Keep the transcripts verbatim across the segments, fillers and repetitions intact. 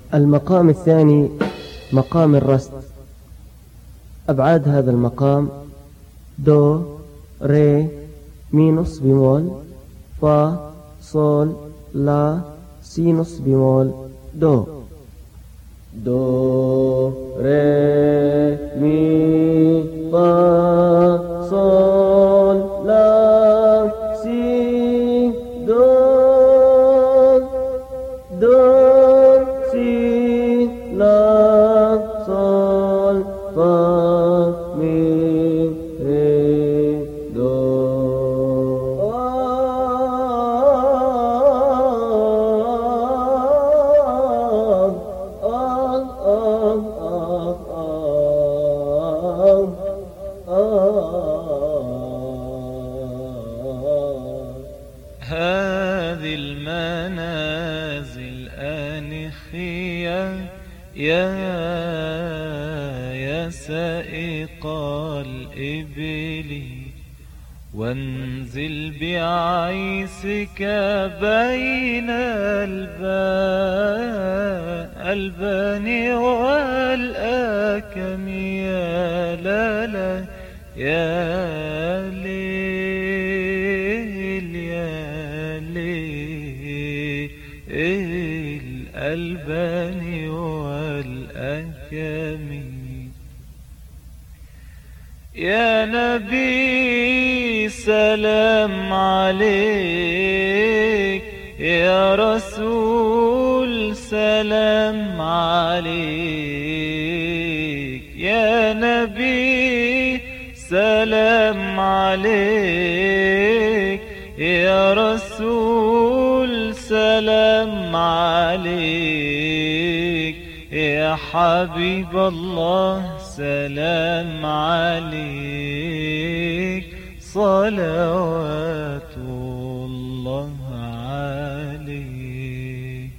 المقام الثاني مقام الرست. أبعاد هذا المقام: دو، ري، مي نص بيمول، فا، صول، لا، سي نص بيمول، دو. دو، ري، مي، فا، صول، لا، سي، دو. دو، سي، لا، صول، فا، مي، ري، دو. هذه المنازل آنخية يا يا سائق الإبل، وانزل بعيسك بين البان والآكم يا لالا يا ليل يا ليل الألبان والأكم. يا نبي سلام عليك، يا رسول سلام عليك، يا نبي سلام عليك، يا رسول سلام عليك، يا حبيب الله سلام عليك، صلوات الله عليك.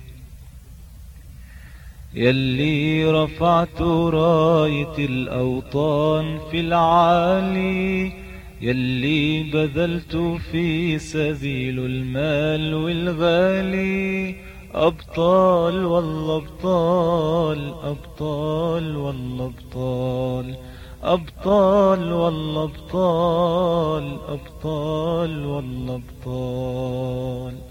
يلي رفعت راية الأوطان في العالي، يلي بذلت في سبيل المال والغالي، أبطال والله أبطال، أبطال والله أبطال، أبطال والله أبطال، أبطال والله أبطال.